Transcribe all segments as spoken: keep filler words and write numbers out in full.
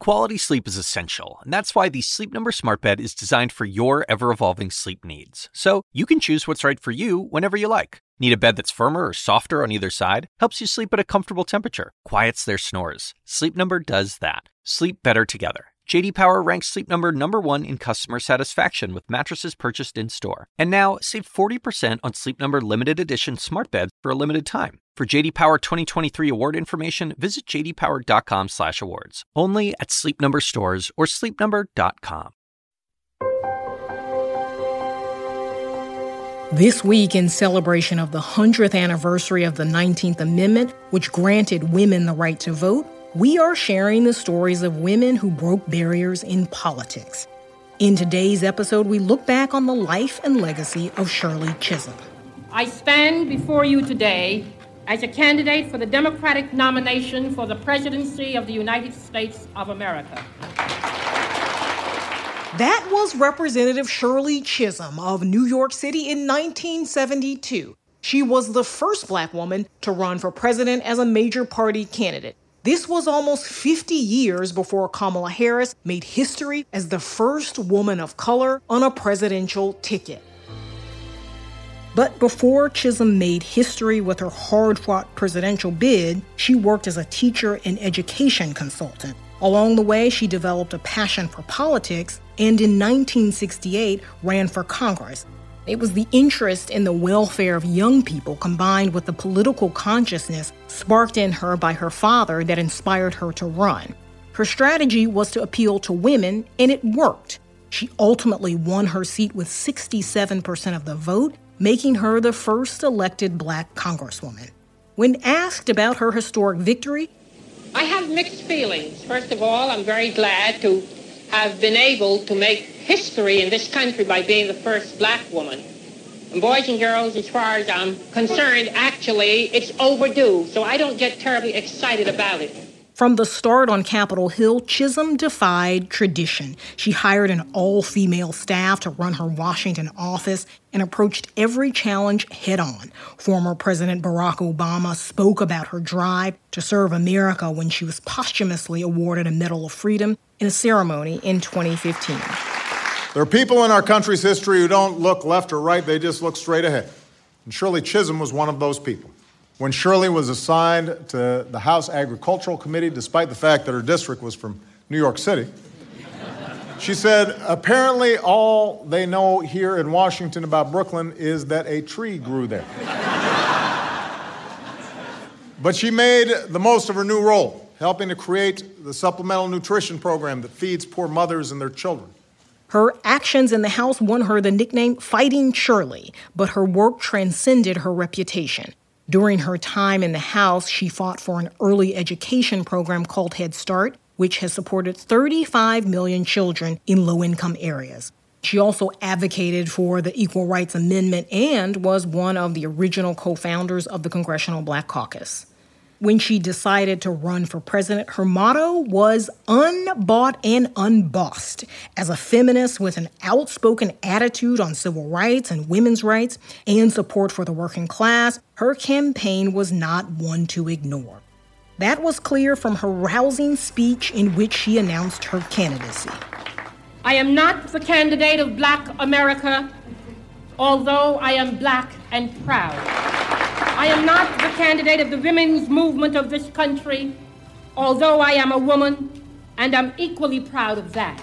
Quality sleep is essential, and that's why the Sleep Number Smart Bed is designed for your ever-evolving sleep needs. So you can choose what's right for you whenever you like. Need a bed that's firmer or softer on either side? Helps you sleep at a comfortable temperature. Quiets their snores. Sleep Number does that. Sleep better together. J D Power ranks Sleep Number number one in customer satisfaction with mattresses purchased in-store. And now, save forty percent on Sleep Number limited edition smart beds for a limited time. For J D Power twenty twenty-three award information, visit j d power dot com slash awards. Only at Sleep Number stores or sleep number dot com. This week, in celebration of the hundredth anniversary of the nineteenth Amendment, which granted women the right to vote, we are sharing the stories of women who broke barriers in politics. In today's episode, we look back on the life and legacy of Shirley Chisholm. I stand before you today as a candidate for the Democratic nomination for the presidency of the United States of America. That was Representative Shirley Chisholm of New York City in nineteen seventy-two. She was the first Black woman to run for president as a major party candidate. This was almost fifty years before Kamala Harris made history as the first woman of color on a presidential ticket. But before Chisholm made history with her hard-fought presidential bid, she worked as a teacher and education consultant. Along the way, she developed a passion for politics and in nineteen sixty-eight ran for Congress. It was the interest in the welfare of young people combined with the political consciousness sparked in her by her father that inspired her to run. Her strategy was to appeal to women, and it worked. She ultimately won her seat with sixty-seven percent of the vote, making her the first elected Black congresswoman. When asked about her historic victory, I have mixed feelings. First of all, I'm very glad to have been able to make history in this country by being the first Black woman. And boys and girls, as far as I'm concerned, actually, it's overdue, so I don't get terribly excited about it. From the start on Capitol Hill, Chisholm defied tradition. She hired an all-female staff to run her Washington office and approached every challenge head-on. Former President Barack Obama spoke about her drive to serve America when she was posthumously awarded a Medal of Freedom in a ceremony in twenty fifteen. There are people in our country's history who don't look left or right, they just look straight ahead. And Shirley Chisholm was one of those people. When Shirley was assigned to the House Agricultural Committee, despite the fact that her district was from New York City, she said, apparently all they know here in Washington about Brooklyn is that a tree grew there. But she made the most of her new role, helping to create the supplemental nutrition program that feeds poor mothers and their children. Her actions in the House won her the nickname Fighting Shirley, but her work transcended her reputation. During her time in the House, she fought for an early education program called Head Start, which has supported thirty-five million children in low-income areas. She also advocated for the Equal Rights Amendment and was one of the original co-founders of the Congressional Black Caucus. When she decided to run for president, her motto was unbought and unbossed. As a feminist with an outspoken attitude on civil rights and women's rights and support for the working class, her campaign was not one to ignore. That was clear from her rousing speech in which she announced her candidacy. I am not the candidate of Black America, although I am Black and proud. I am not the candidate of the women's movement of this country, although I am a woman, and I'm equally proud of that.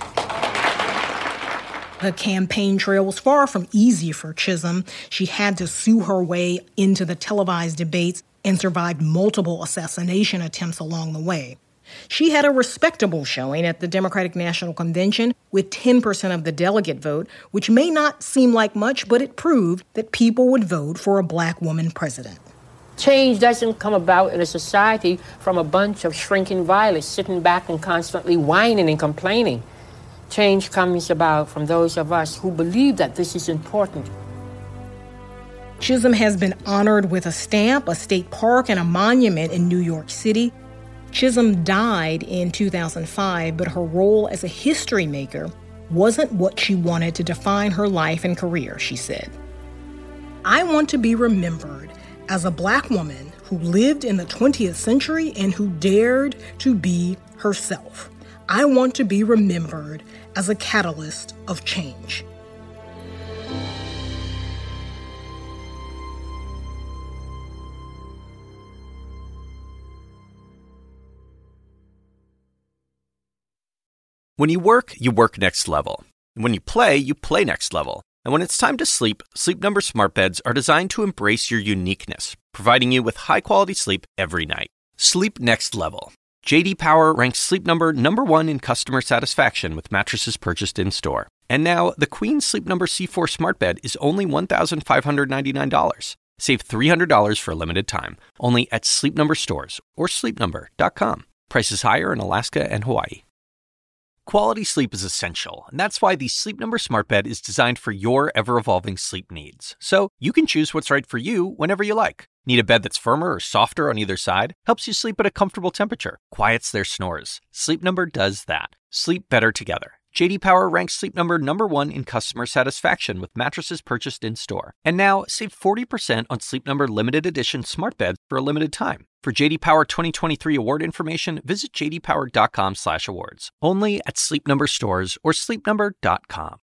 The campaign trail was far from easy for Chisholm. She had to sue her way into the televised debates and survived multiple assassination attempts along the way. She had a respectable showing at the Democratic National Convention with ten percent of the delegate vote, which may not seem like much, but it proved that people would vote for a Black woman president. Change doesn't come about in a society from a bunch of shrinking violets sitting back and constantly whining and complaining. Change comes about from those of us who believe that this is important. Chisholm has been honored with a stamp, a state park, and a monument in New York City. Chisholm died in two thousand five, but her role as a history maker wasn't what she wanted to define her life and career, she said. I want to be remembered as a Black woman who lived in the twentieth century and who dared to be herself. I want to be remembered as a catalyst of change. When you work, you work next level. And when you play, you play next level. And when it's time to sleep, Sleep Number smart beds are designed to embrace your uniqueness, providing you with high-quality sleep every night. Sleep next level. J D Power ranks Sleep Number number one in customer satisfaction with mattresses purchased in-store. And now, the Queen Sleep Number C four smart bed is only one thousand five hundred ninety-nine dollars. Save three hundred dollars for a limited time, only at Sleep Number stores or sleep number dot com. Prices higher in Alaska and Hawaii. Quality sleep is essential, and that's why the Sleep Number smart bed is designed for your ever-evolving sleep needs. So you can choose what's right for you whenever you like. Need a bed that's firmer or softer on either side? Helps you sleep at a comfortable temperature. Quiets their snores. Sleep Number does that. Sleep better together. J D Power ranks Sleep Number number one in customer satisfaction with mattresses purchased in-store. And now, save forty percent on Sleep Number limited edition smart beds for a limited time. For J D Power twenty twenty-three award information, visit j d power dot com slash awards. Only at Sleep Number stores or sleep number dot com.